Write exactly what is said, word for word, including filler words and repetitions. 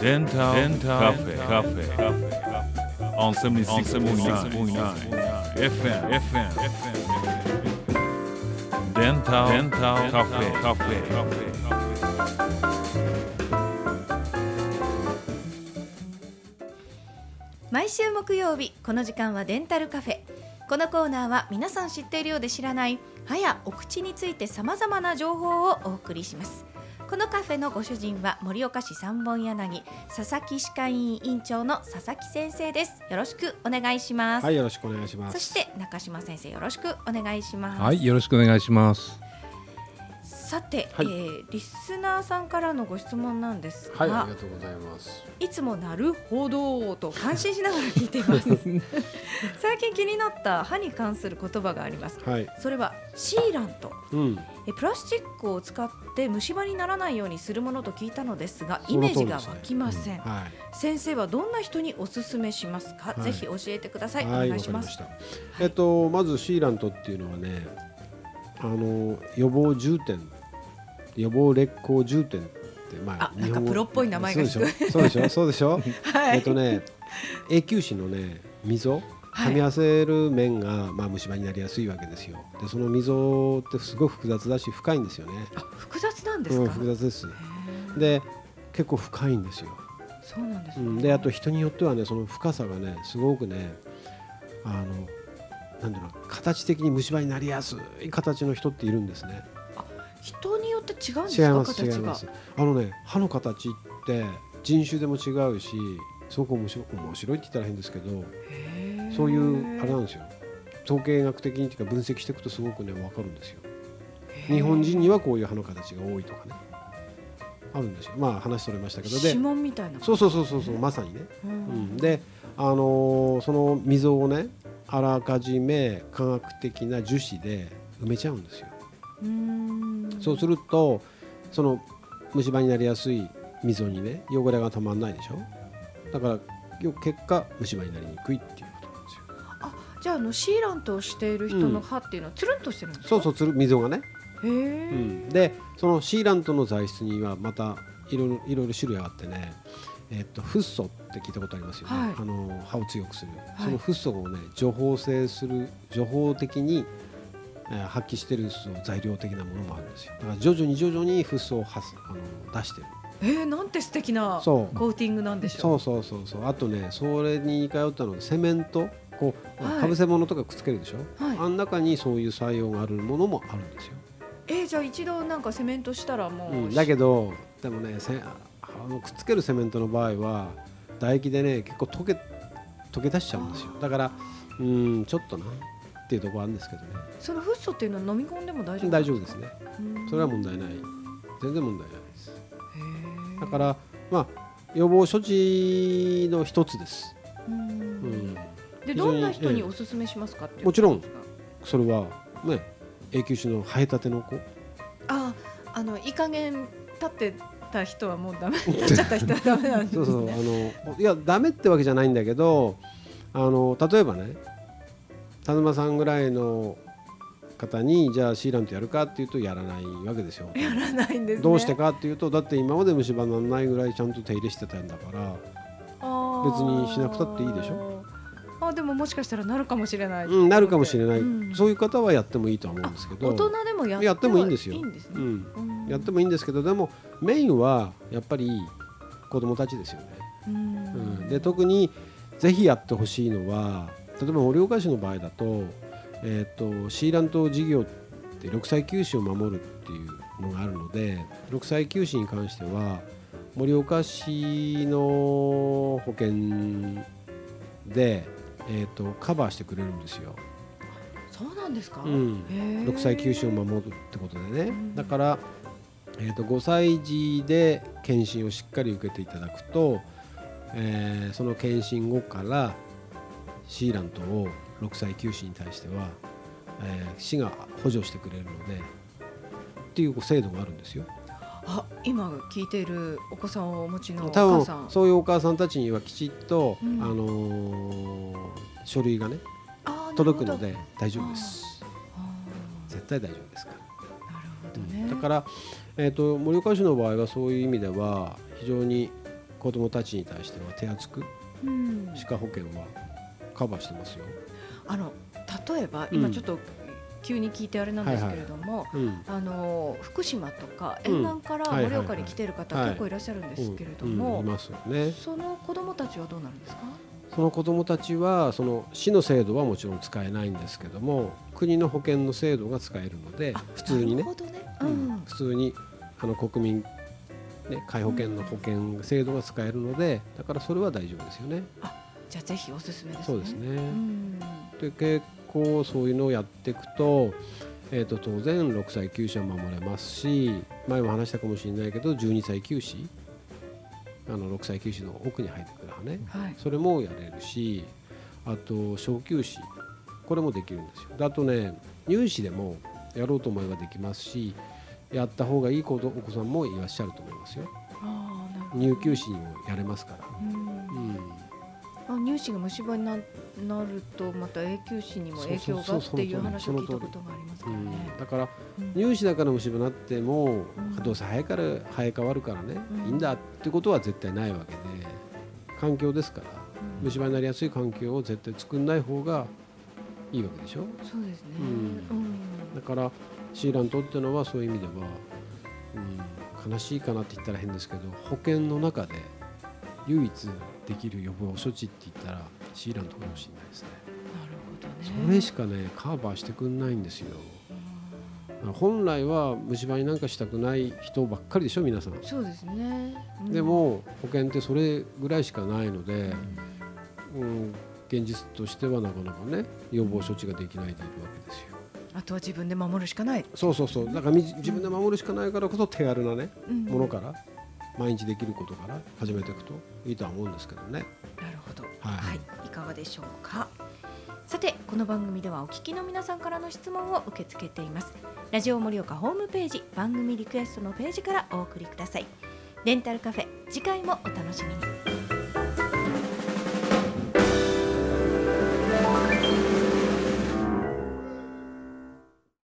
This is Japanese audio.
Dental Cafe on seventy-six point nine F M Dental Cafe。 毎週木曜日この時間はデンタルカフェ。このコーナーは皆さん知っているようで知らない歯やお口についてさまざまな情報をお送りします。このカフェのご主人は盛岡市三本柳佐々木歯科医院院長の佐々木先生です。よろしくお願いします。 はい、よろしくお願いします。 そして中島先生、よろしくお願いします。 はい、よろしくお願いします。 さて、 はい、 えー、リスナーさんからのご質問なんですが、 はい、ありがとうございます。 いつもなるほどと感心しながら聞いています最近気になった歯に関する言葉があります、 はい、 それはシーラント、うん、えプラスチックを使って虫歯にならないようにするものと聞いたのですが、イメージが湧きません、ね、うん、はい、先生はどんな人におすすめしますか、はい、ぜひ教えてください、はい、お願いします。 はい、えっと、まずシーラントっていうのはね、あの予防重点、予防劣行重点って、まあ、 あ、なんかプロっぽい名前がそうでしょ、そうでしょ、そうでしょはい、えっとね、永久歯のね、溝、噛み合わせる面が、まあ、虫歯になりやすいわけですよ。で、その溝ってすごく複雑だし深いんですよね。 あ、複雑なんですか。 うん、複雑です。で、結構深いんですよ。 そうなんですね。 うん、で、あと人によってはね、その深さがね、すごくね、あのなんだろう、形的に虫歯になりやすい形の人っているんですね。 人によって違うんですか。 違います、 形が。 違います。あのね、歯の形って人種でも違うし、すごく面白い、面白いって言ったら変ですけど、そういうあれなんですよ。統計学的にというか分析していくとすごくね分かるんですよ。日本人にはこういう歯の形が多いとかね、あるんですよ。まあ話それましたけど、で指紋みたいな。 そうそうそうそうそう、まさにね。うん、で、あのー、その溝をね、あらかじめ科学的な樹脂で埋めちゃうんですよ。うーん、そうするとその虫歯になりやすい溝にね、汚れがたまんないでしょ。だから結果虫歯になりにくいっていうことなんですよ。 あ、じゃあ、あのシーラントをしている人の歯っていうのはつるんとしてるんですか。 そうそう、つる溝がね。 へー、うん、 で、そのシーラントの材質にはまたいろいろいろいろ種類があってね、えー、とフッ素って聞いたことありますよね、はい、あの歯を強くする、はい、そのフッ素をね、除法性する、除法的に発揮している材料的なものもあるんですよ。だから徐々に徐々にフッ素をはすあの出してる。 えー、なんて素敵なコーティングなんでしょう。 そうそうそうそう。あとね、それに似通ったのがセメント、こう、はい、かぶせ物とかくっつけるでしょ、はい、あん中にそういう作用があるものもあるんですよ。 えー、じゃあ一度なんかセメントしたらもう、うん、 だけどでもね、せあのくっつけるセメントの場合は唾液でね、結構溶け溶け出しちゃうんですよ。だからうーんちょっとなっていうところあるんですけどね。 そのフッ素っていうのは飲み込んでも大丈夫ですか。 大丈夫ですね。それは問題ない、全然問題ないです。へ、だからまあ予防処置の一つです。うん、うん、 で、どんな人におすすめしますかっていう。 もちろんそれはね、永久歯の生えたての子、 あ、あのいい加減立ってた人はもうダメになっちゃった人はダメなんですね。そうそう、あのいやダメってわけじゃないんだけど、あの例えばね、田沼さんぐらいの方にじゃあシーラントやるかっていうとやらないわけですよ。 やらないんですね。 どうしてかっていうと、だって今まで虫歯にならないぐらいちゃんと手入れしてたんだから、別にしなくたっていいでしょ。 あ、でももしかしたらなるかもしれない、 うん、なるかもしれない、うん、そういう方はやってもいいと思うんですけど、 大人でもやってもやってもいいんですよ。 いいんですね。 うん、やってもいいんですけど、でもメインはやっぱり子どもたちですよね。うん、うん、で特にぜひやってほしいのは、例えば盛岡市の場合だと、えーと、シーラント事業ってろくさい臼歯を守るっていうのがあるので、ろくさい臼歯に関しては盛岡市の保険で、えーと、カバーしてくれるんですよ。 そうなんですか。 うん、ろくさい臼歯を守るってことでね、うん、だから、えーと、ごさい児で検診をしっかり受けていただくと、えー、その検診後からシーラントをろくさい臼歯に対しては、えー、市が補助してくれるのでっていう制度があるんですよ。 あ、今聞いているお子さんをお持ちのお母さん、 そういうお母さんたちにはきちっと、うん、あのー、書類がね届くので大丈夫です。絶対大丈夫ですから。 なるほどね。 うん、だから、えーと、盛岡市の場合はそういう意味では非常に子どもたちに対しては手厚く歯科保険はカバーしてますよ。 あの例えば今ちょっと急に聞いてあれなんですけれども、はいはいはい、あの福島とか沿岸から盛岡に来ている方、うん、結構いらっしゃるんですけれども、 いますよね。 その子どもたちはどうなるんですか？ その子どもたちはその市の制度はもちろん使えないんですけども、国の保険の制度が使えるので、普通にね、うん、普通にあの国民、ね、皆保険の保険制度が使えるので、だからそれは大丈夫ですよね。 あ、じゃあぜひおすすめですね。 そうですね、うん、で結構そういうのをやっていくと、えー、と当然ろくさい休止は守れますし、前も話したかもしれないけどじゅうにさい休止、あのろくさい休止の奥に入ってくる派ね、はい、それもやれるし、あと小休止、これもできるんですよ。であとね、入試でもやろうと思えばできますし、やった方がいい子お子さんもいらっしゃると思いますよ。あ、なるほどね、入休止にもやれますから。うん、 うん、入試が虫歯に な, なるとまた永久歯にも影響がっていう話を聞いたことがありますからね。 うん、だから入試だから虫歯になっても、うん、どうせ生えから生え変わるからね、うん、いいんだってことは絶対ないわけで、環境ですから、うん、虫歯になりやすい環境を絶対作んない方がいいわけでしょ。 そうですね、うんうん、だからシーラントっていうのはそういう意味では、うん、悲しいかなって言ったら変ですけど、保険の中で唯一できる予防処置って言ったらシーラントかもしれないですね。 なるほどね。 それしかねカバーしてくんないんですよ。本来は虫歯になんかしたくない人ばっかりでしょ、皆さん。 そうですね、うん、 でも保険ってそれぐらいしかないので、うんうん、現実としてはなかなかね予防処置ができないでいるわけですよ。 あとは自分で守るしかない。 そうそうそう、だから自分で守るしかないからこそ手軽なね、うん、ものから毎日できることから始めていくといいとは思うんですけどね。 なるほど、はいはい、いかがでしょうか。さてこの番組ではお聞きの皆さんからの質問を受け付けています。ラジオ盛岡ホームページ番組リクエストのページからお送りください。デンタルカフェ、次回もお楽しみに。